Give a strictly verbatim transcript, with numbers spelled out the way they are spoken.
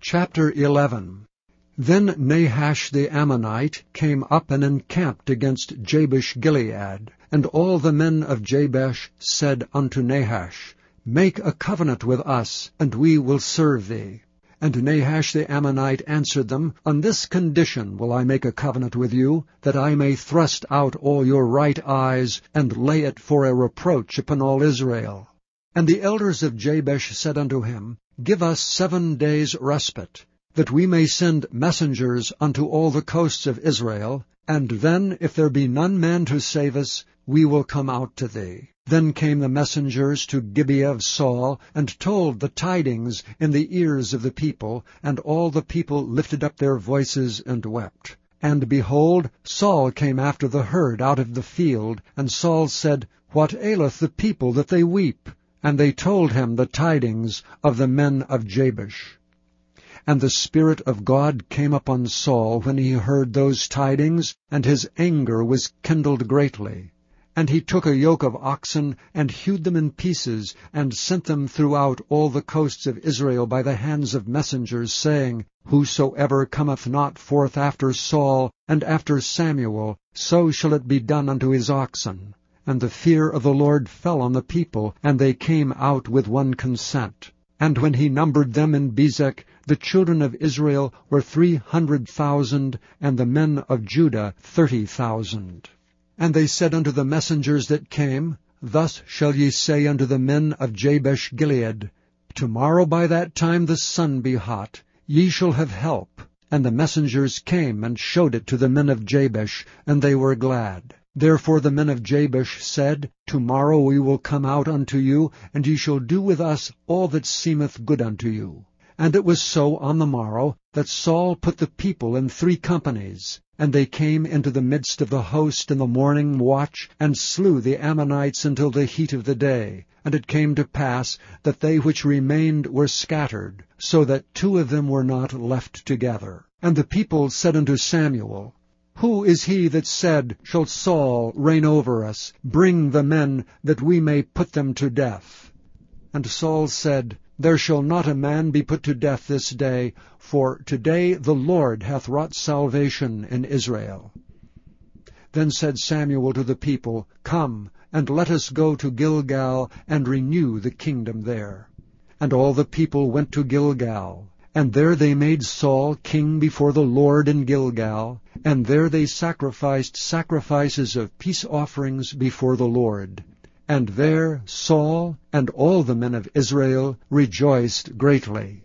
Chapter eleven. Then Nahash the Ammonite came up and encamped against Jabesh-Gilead. And all the men of Jabesh said unto Nahash, Make a covenant with us, and we will serve thee. And Nahash the Ammonite answered them, On this condition will I make a covenant with you, that I may thrust out all your right eyes, and lay it for a reproach upon all Israel. And the elders of Jabesh said unto him, Give us seven days' respite, that we may send messengers unto all the coasts of Israel, and then, if there be none man to save us, we will come out to thee. Then came the messengers to Gibeah of Saul, and told the tidings in the ears of the people, and all the people lifted up their voices and wept. And behold, Saul came after the herd out of the field, and Saul said, What aileth the people that they weep? And they told him the tidings of the men of Jabesh. And the Spirit of God came upon Saul when he heard those tidings, and his anger was kindled greatly. And he took a yoke of oxen, and hewed them in pieces, and sent them throughout all the coasts of Israel by the hands of messengers, saying, Whosoever cometh not forth after Saul and after Samuel, so shall it be done unto his oxen. And the fear of the Lord fell on the people, and they came out with one consent. And when he numbered them in Bezek, the children of Israel were three hundred thousand, and the men of Judah thirty thousand. And they said unto the messengers that came, Thus shall ye say unto the men of Jabesh-Gilead, Tomorrow by that time the sun be hot, ye shall have help. And the messengers came and showed it to the men of Jabesh, and they were glad. Therefore the men of Jabesh said, Tomorrow we will come out unto you, and ye shall do with us all that seemeth good unto you. And it was so on the morrow, that Saul put the people in three companies. And they came into the midst of the host in the morning watch, and slew the Ammonites until the heat of the day. And it came to pass that they which remained were scattered, so that two of them were not left together. And the people said unto Samuel, Who is he that said, Shall Saul reign over us? Bring the men, that we may put them to death. And Saul said, There shall not a man be put to death this day, for today the Lord hath wrought salvation in Israel. Then said Samuel to the people, Come, and let us go to Gilgal, and renew the kingdom there. And all the people went to Gilgal. And there they made Saul king before the Lord in Gilgal, and there they sacrificed sacrifices of peace offerings before the Lord. And there Saul and all the men of Israel rejoiced greatly.